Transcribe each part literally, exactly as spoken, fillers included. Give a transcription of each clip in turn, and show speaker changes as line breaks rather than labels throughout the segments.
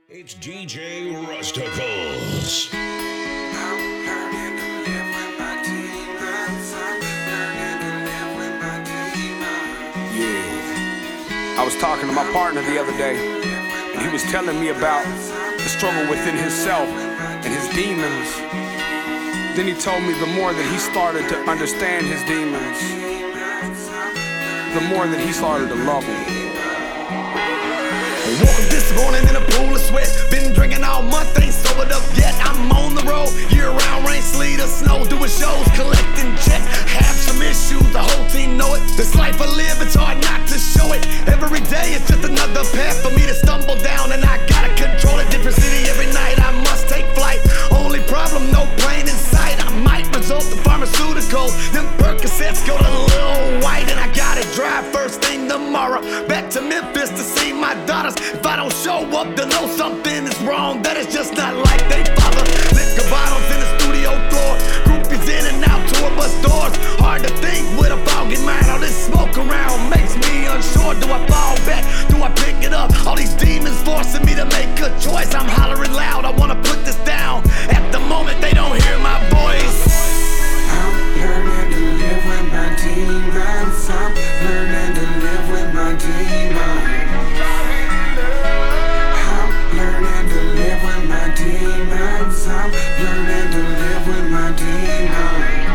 It's D J Rusticles.
I was talking to my partner the other day, and he was telling me about the struggle within himself and his demons. Then he told me the more that he started to understand his demons, the more that he started to love them.
Woke up this morning in a pool of sweat. Been drinking all month, ain't sobered up yet. I'm on the road, year round, rain, sleet, or snow, doing shows, collecting checks. Have some issues, the whole team know it. This life I live, it's hard not to show it. Every day it's just another path for me to stumble down, and I gotta control it. Different city every night, I must take flight. Only problem, no plane in sight. I might result to pharmaceuticals. Them Percocets go to Lil White, and I gotta drive first thing tomorrow back to Memphis to see my daughters. If I don't show up, they'll know something is wrong, that it's just not like they bother. Liquor bottles in the studio floor, groupies in and out, tour bus doors. Hard to think with a foggy mind. All this smoke around makes me unsure. Do I fall back? Do I pick it up? All these demons forcing me to make a choice. I'm hollering loud, I wanna put this down. At the moment, they don't hear my voice.
I'm learning to live with my demons. I'm learning to live with my demons. Learning to live with my demons. I'm learning to live with my demons.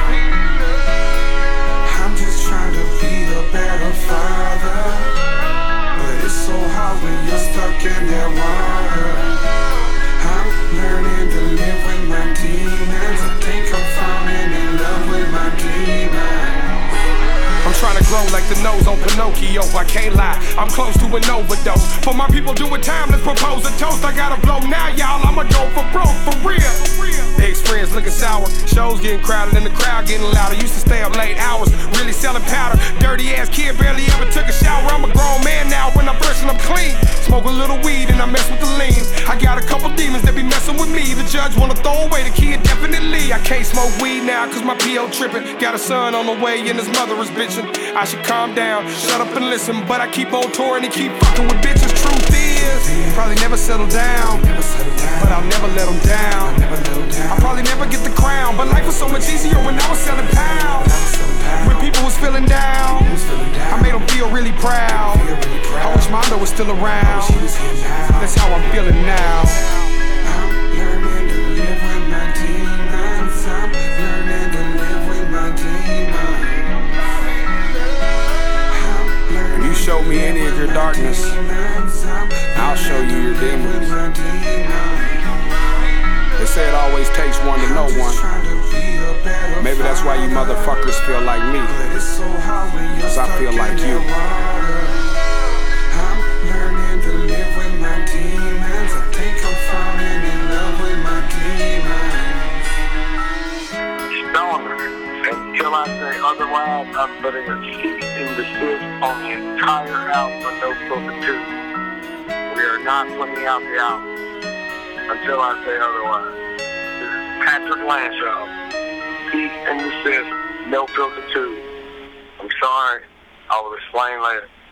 I'm just trying to be a better father, but it's so hard when you're stuck in that water. I'm learning to live with my demons. I think I'm falling in love with my demons.
I'm trying to grow like the nose on Pinocchio, I can't lie, I'm close to an overdose. For my people doing time, let's propose a toast. I gotta blow now, y'all, I'ma go for broke, for real. The experience looking sour, shows getting crowded and the crowd getting louder. Used to stay up late hours, really selling powder. Dirty ass kid, barely ever took a shower. I'm a grown man now, when I'm brushing I'm clean. Smoke a little weed and I mess with the lean. I got a couple demons that be messing with me. The judge wanna throw away the kid, definitely. I can't smoke weed now, cause my P O tripping. Got a son on the way and his mother is bitching. I should calm down, shut up and listen, but I keep on touring and keep fucking with bitches. Truth is, probably never settle down, but I'll never let them down. I'll probably never get the crown, but life was so much easier when I was selling pounds. When people was feeling down, I made them feel really proud. I wish Mondo was still around. That's how I'm feeling now.
I'm learning to live with my demons. I'm learning to live with my demons.
You show me any of your darkness, I'll show you your demons. They say it always takes one to know one. Maybe that's why you motherfuckers feel like me, cause I feel like you.
I'm learning to live with my demons. I think I'm falling in love with my demons.
Stoner. Until I say otherwise, I'm putting a cease and desist on the entire album, No Filter two. We are not putting out the album until I say otherwise. This is Patrick Lanshaw. Cease and desist, No Filter two. I'm sorry. I will explain later.